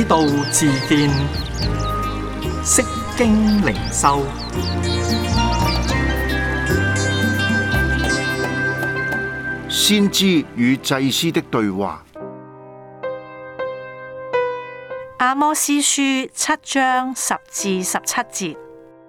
道自見，釋經靈修。 先知與祭司的對話。 阿摩司書7章10至17節。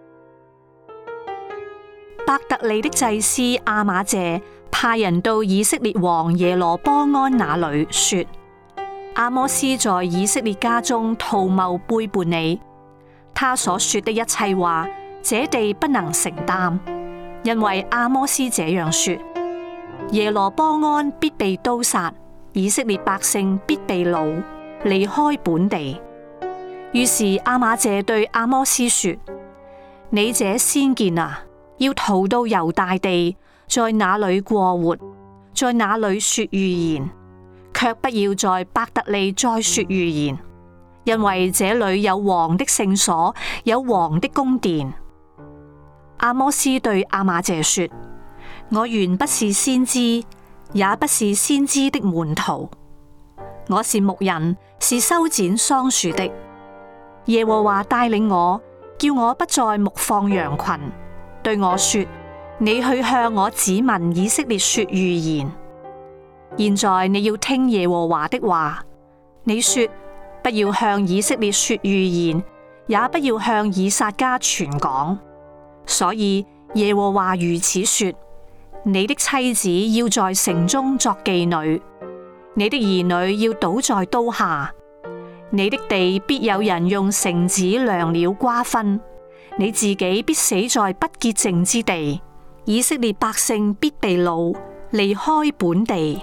伯特利的祭司亞瑪謝派人到以色列王耶羅波安那裏說：阿摩司在以色列家中圖謀背叛你，他所說的一切話，這地不能承擔，因為阿摩司這樣說：耶羅波安必被刀殺，以色列百姓必被擄，離開本地。於是亞瑪謝對阿摩司說：你這先見啊，要逃到猶大地，在那裏過活，在那裏說預言，卻不要在伯特利再說預言，因為這裏有王的聖所，有王的宮殿。阿摩司對亞瑪謝說：我原不是先知，也不是先知的門徒，我是牧人，是修剪桑樹的。耶和華帶領我，叫我不再牧放羊群，對我說：你去向我子民以色列說預言。現在你要聽耶和華的話。你說：不要向以色列說預言，也不要向以撒家傳講。所以耶和華如此說：你的妻子要在城中作妓女，你的兒女要倒在刀下，你的地必有人用繩子量了瓜分，你自己必死在不潔淨之地，以色列百姓必被擄，離開本地。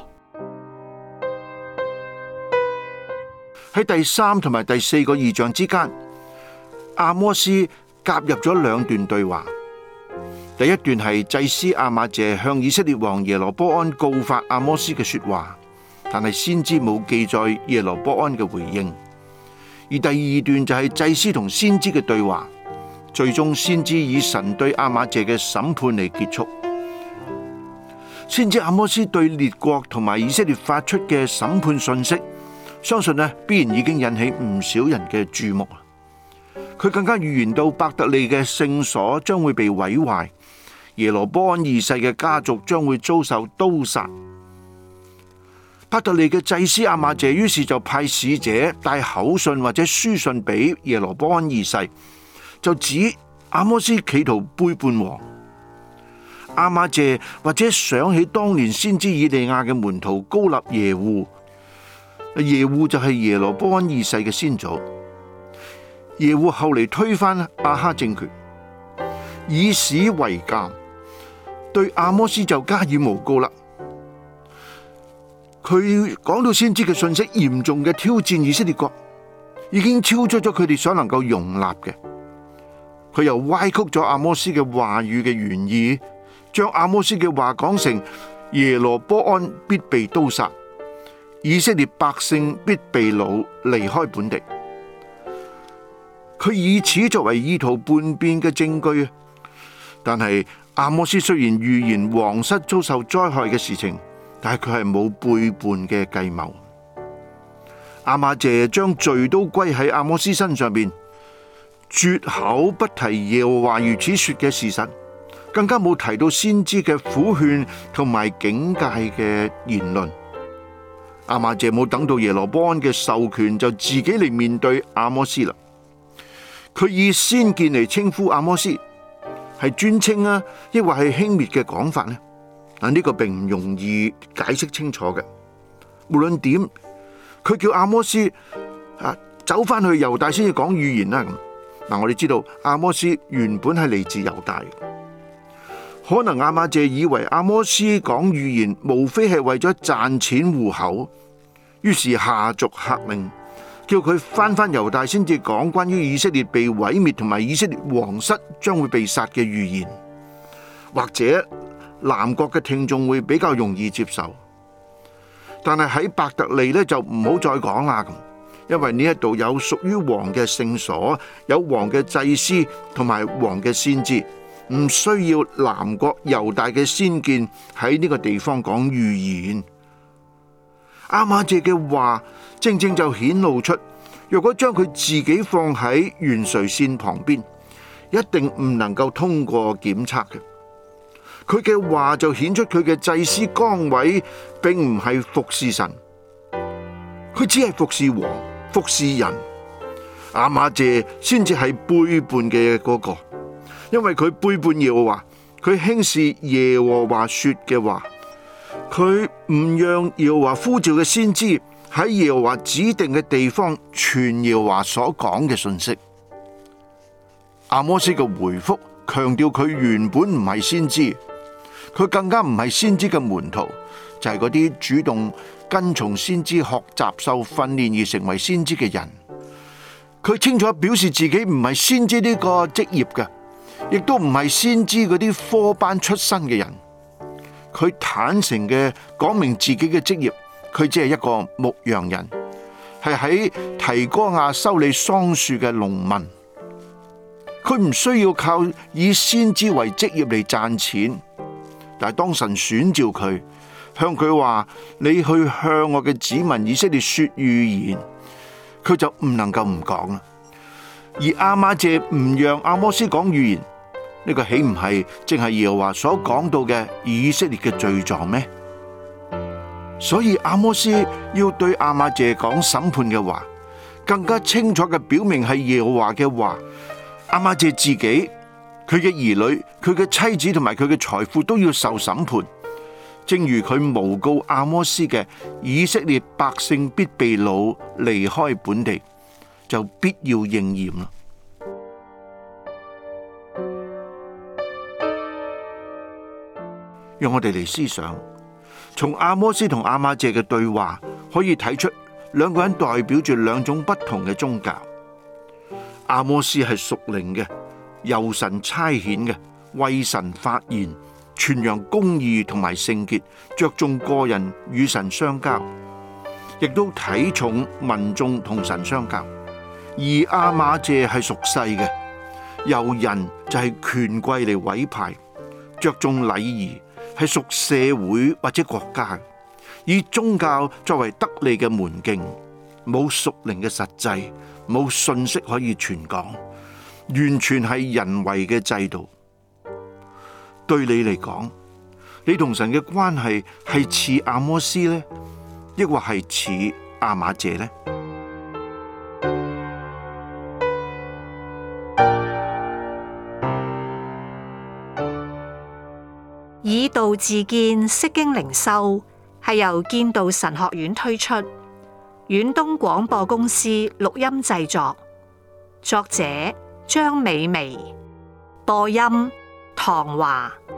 喺第3同埋第4個異象之間，阿摩司夾入咗2段對話。第一段係祭司亞瑪謝向以色列王耶羅波安告發阿摩司嘅說話，但係先知冇記載耶羅波安嘅回應。而第2段就係祭司同先知嘅對話，最終先知以神對亞瑪謝嘅審判嚟結束。先知阿摩司對列國同埋以色列發出嘅審判信息，相信必然已經引起唔少人嘅注目。佢更加預言到伯特利嘅聖所將會被毀壞，耶羅波安2世嘅家族將會遭受刀殺。伯特利嘅祭司亞瑪謝於是就派使者帶口信或者書信俾耶羅波安2世，就指阿摩司企圖背叛王。亞瑪謝或者想起當年先知以利亞嘅門徒膏立耶戶，耶戶就係耶羅波安2世嘅先祖。耶戶後嚟推翻亞哈政權，以史為鑑，對阿摩司就加以誣告啦。佢講到先知嘅信息嚴重嘅挑戰以色列國，已經超出咗佢哋所能夠容納嘅。佢又歪曲咗阿摩司嘅話語嘅原意，將阿摩司嘅話講成耶羅波安必被刀殺，以色列百姓必被擄，離開本地。佢以此作為意圖叛變嘅證據。但係阿摩司雖然預言皇室遭受災害嘅事情，但係佢係冇背叛嘅計謀。亞瑪謝將罪都歸喺阿摩司身上邊，絕口不提耶和華如此說嘅事實，更加冇提到先知嘅苦勸同埋警戒嘅言論。亞瑪謝冇等到耶羅波安嘅授權，就自己嚟面對阿摩司啦。佢以先見嚟稱呼阿摩司，係尊稱啊，抑或係輕蔑嘅講法呢？呢個並唔容易解釋清楚嘅。無論點，佢叫阿摩司走翻去猶大先至講預言啦。咁我哋知道阿摩司原本係嚟自猶大，可能亞瑪謝以為阿摩司講預言無非係為咗賺錢糊口，於是下逐客令，叫佢翻猶大先至講關於以色列被毀滅同埋以色列皇室將會被殺嘅預言，或者南國嘅聽眾會比較容易接受。但係喺伯特利就唔好再講啦，因為呢一度有屬於王嘅聖所，有王嘅祭司同埋王嘅先知，唔需要南國猶大嘅先見喺呢個地方講預言。亞瑪謝嘅話正正就顯露出若果將佢自己放喺懸垂線旁邊，一定唔能夠通過檢測嘅。佢嘅話就顯出佢嘅祭司崗位並唔係服侍神，佢只係服侍王、服侍人。亞瑪謝先至係背叛嘅嗰個，因為佢背叛耶和華，佢輕視耶和華說嘅話，佢唔讓耶和華呼召嘅先知喺耶和華指定嘅地方傳耶和華所講嘅信息。阿摩司嘅回覆強調佢原本唔係先知，佢更加唔係先知嘅門徒，就係嗰啲主動跟從先知學習受訓練而成為先知嘅人。佢清楚表示自己唔係先知呢個職業嘅，亦都唔係先知嗰啲科班出身嘅人。佢坦誠嘅講明自己嘅職業，佢只係一個牧羊人，係喺提哥亞修理桑樹嘅農民。佢唔需要靠以先知為職業嚟賺錢，但係當神選召佢，向佢話你去向我嘅子民以色列說預言，佢就唔能夠唔講啦。而亞瑪謝唔讓阿摩司講預言，呢個豈唔係正係耶和華所講到嘅以色列嘅罪狀咩？所以阿摩司要對亞瑪謝講審判嘅話，更加清楚嘅表明係耶和華嘅話。亞瑪謝自己、佢嘅兒女、佢嘅妻子同埋佢嘅財富都要受審判，正如佢誣告阿摩司嘅以色列百姓必被擄離開本地，就必要應驗啦。讓我哋嚟思想，從阿摩司同亞瑪謝嘅對話，可以睇出兩個人代表住兩種不同嘅宗教。阿摩司係屬靈嘅，由神差遣嘅，為神發言，傳揚公義同埋聖潔，着重個人與神相交，亦都睇重民眾同神相交。而亞瑪謝係屬世嘅，由人就係權貴嚟委派，着重禮儀，係屬社會或者國家，以宗教作為得利嘅門徑，冇屬靈嘅實際，冇信息可以傳講，完全係人為嘅制度。對你嚟講，你同神嘅關係係似阿摩司呢，抑或係似亞瑪謝呢？ 以道自見，釋經靈修係由建道神學院推出，遠東廣播公司錄音製作，作者張美薇，播音唐華。